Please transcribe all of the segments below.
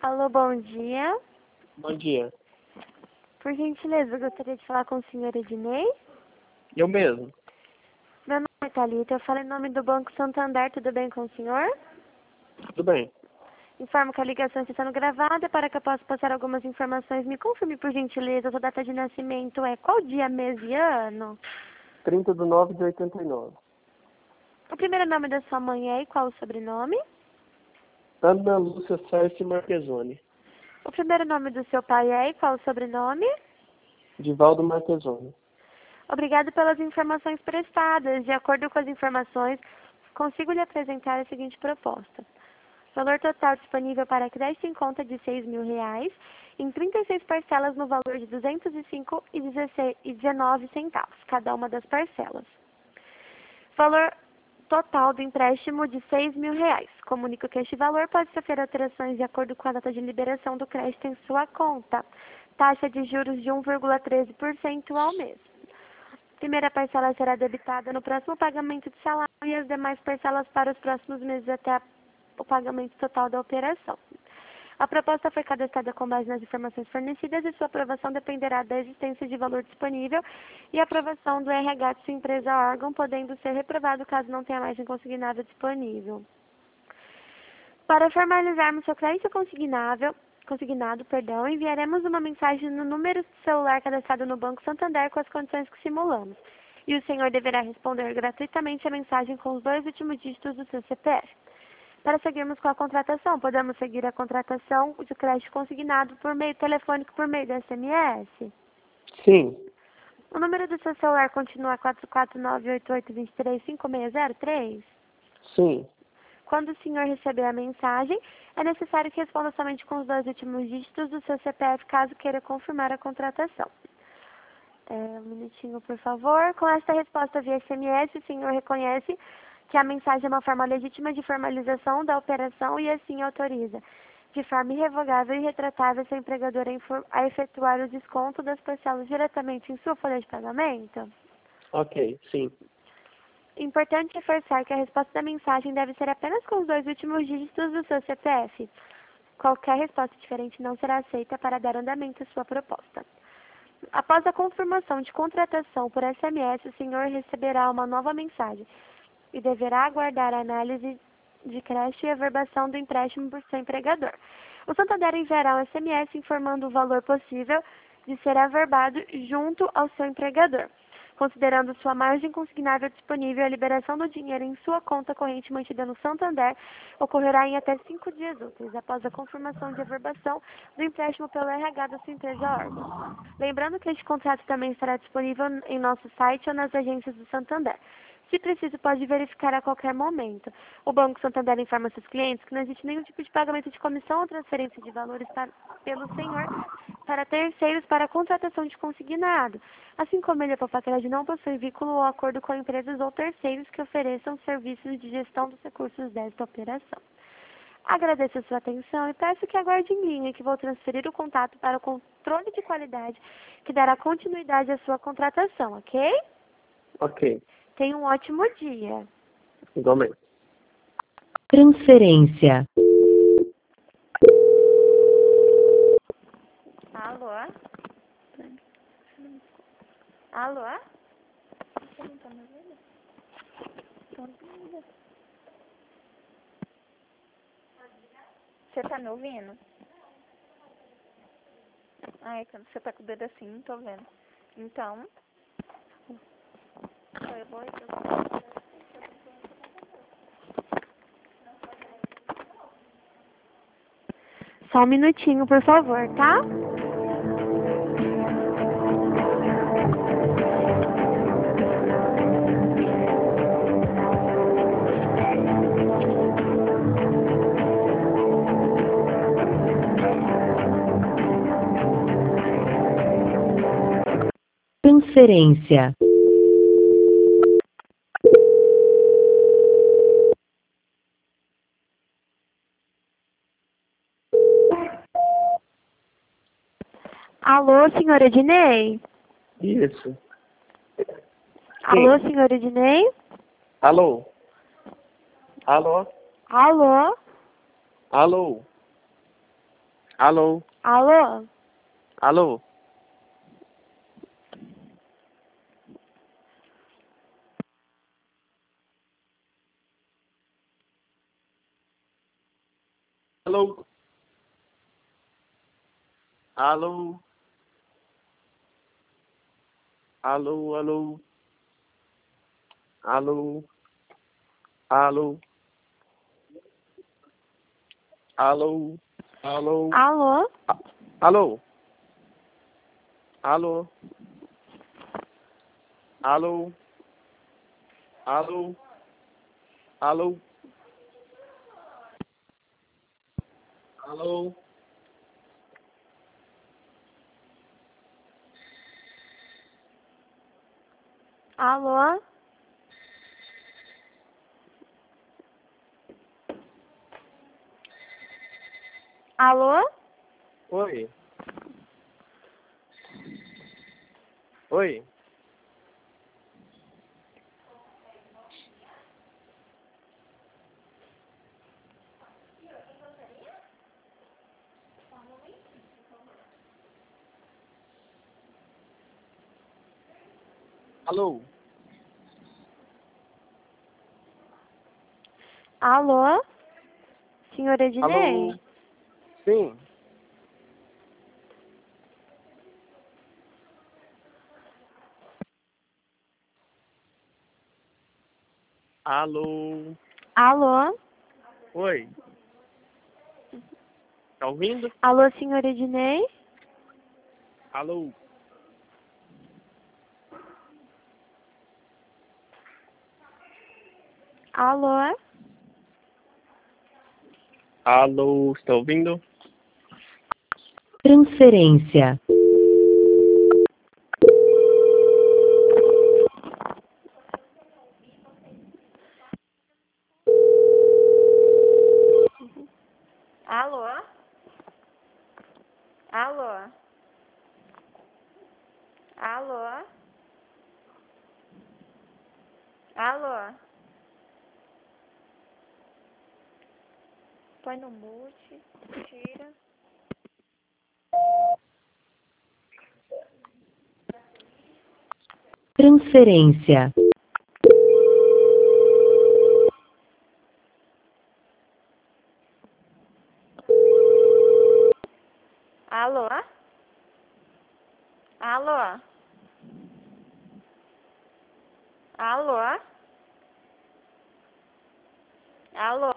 Alô, bom dia. Bom dia. Por gentileza, eu gostaria de falar com o senhor Ednei. Eu mesmo. Meu nome é Thalita, eu falo em nome do Banco Santander, tudo bem com o senhor? Tudo bem. Informo que a ligação está sendo gravada para que eu possa passar algumas informações. Me confirme, por gentileza, sua data de nascimento é qual dia, mês e ano? 30/9/89. O primeiro nome da sua mãe é e qual o sobrenome? Ana Lúcia Sarce Marquezoni. O primeiro nome do seu pai é e qual o sobrenome? Divaldo Marquezoni. Obrigado pelas informações prestadas. De acordo com as informações, consigo lhe apresentar a seguinte proposta. Valor total disponível para crédito em conta de R$ 6.000, em 36 parcelas no valor de R$ 205,19, cada uma das parcelas. Valor total do empréstimo de R$ 6.000. Comunico que este valor pode sofrer alterações de acordo com a data de liberação do crédito em sua conta. Taxa de juros de 1,13% ao mês. Primeira parcela será debitada no próximo pagamento de salário e as demais parcelas para os próximos meses até o pagamento total da operação. A proposta foi cadastrada com base nas informações fornecidas e sua aprovação dependerá da existência de valor disponível e aprovação do RH de sua empresa ou órgão, podendo ser reprovado caso não tenha margem consignada disponível. Para formalizarmos seu crédito consignado, enviaremos uma mensagem no número de celular cadastrado no Banco Santander com as condições que simulamos. E o senhor deverá responder gratuitamente a mensagem com os 2 últimos dígitos do seu CPF. Para seguirmos com a contratação, podemos seguir a contratação de crédito consignado por meio telefônico por meio do SMS? Sim. O número do seu celular continua 44988235603? Sim. Quando o senhor receber a mensagem, é necessário que responda somente com os 2 últimos dígitos do seu CPF, caso queira confirmar a contratação. Um minutinho, por favor. Com esta resposta via SMS, o senhor reconhece que a mensagem é uma forma legítima de formalização da operação e assim autoriza, de forma irrevogável e retratável, seu empregador a efetuar o desconto das parcelas diretamente em sua folha de pagamento? Ok, sim. Importante reforçar que a resposta da mensagem deve ser apenas com os 2 últimos dígitos do seu CPF. Qualquer resposta diferente não será aceita para dar andamento à sua proposta. Após a confirmação de contratação por SMS, o senhor receberá uma nova mensagem e deverá aguardar a análise de crédito e averbação do empréstimo por seu empregador. O Santander enviará um SMS informando o valor possível de ser averbado junto ao seu empregador. Considerando sua margem consignável disponível, a liberação do dinheiro em sua conta corrente mantida no Santander ocorrerá em até 5 dias úteis, após a confirmação de averbação do empréstimo pelo RH da sua empresa órgão. Lembrando que este contrato também estará disponível em nosso site ou nas agências do Santander. Se preciso, pode verificar a qualquer momento. O Banco Santander informa seus clientes que não existe nenhum tipo de pagamento de comissão ou transferência de valores pelo senhor para terceiros para a contratação de consignado, assim como ele, a Popacred, não possui vínculo ou acordo com empresas ou terceiros que ofereçam serviços de gestão dos recursos desta operação. Agradeço a sua atenção e peço que aguarde em linha que vou transferir o contato para o controle de qualidade que dará continuidade à sua contratação, ok? Ok. Tenha um ótimo dia. Igualmente. Transferência. Alô? Alô? Você tá me ouvindo? Ah, é que você tá com o dedo assim, não tô vendo. Então... eu vou... Só um minutinho, por favor, tá? Transferência. Alô, senhor Ednei? Isso. Alô, senhor Ednei? Alô? Alô? Alô? Alô? Alô? Alô? Alô? Alô? Alô? Alô, alô? Alô? Alô? Alô? Alô? Alô? Alô? Alô? Alô? Alô? Alô? Alô? Alô? Alô? Oi? Oi? Alô? Alô? Senhor Ednei? Alô? Sim. Alô? Alô? Oi? Tá ouvindo? Alô, senhor Ednei? Alô? Alô? Alô? Está ouvindo? Transferência. Alô? Alô? Alô? Alô? Põe no mute, tira. Transferência. Alô? Alô? Alô? Alô?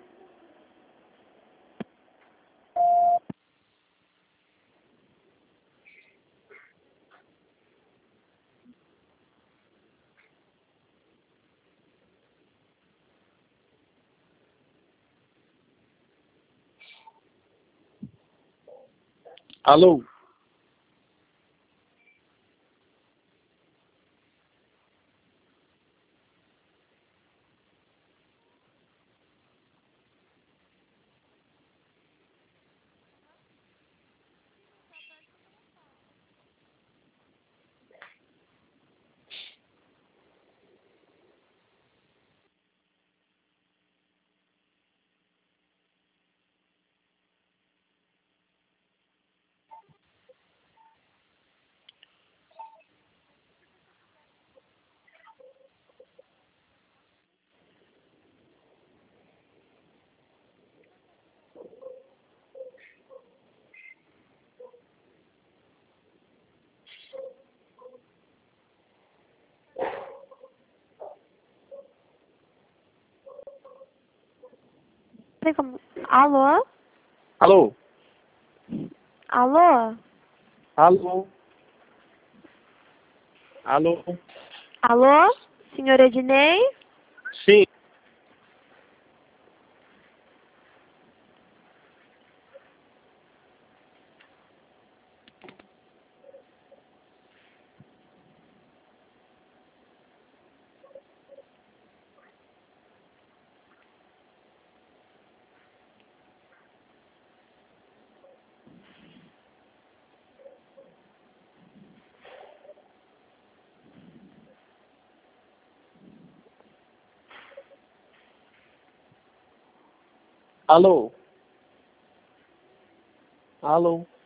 Alô? Tem como... Alô? Alô? Alô? Alô? Alô? Alô? Senhor Ednei? Sim. Alô? Alô?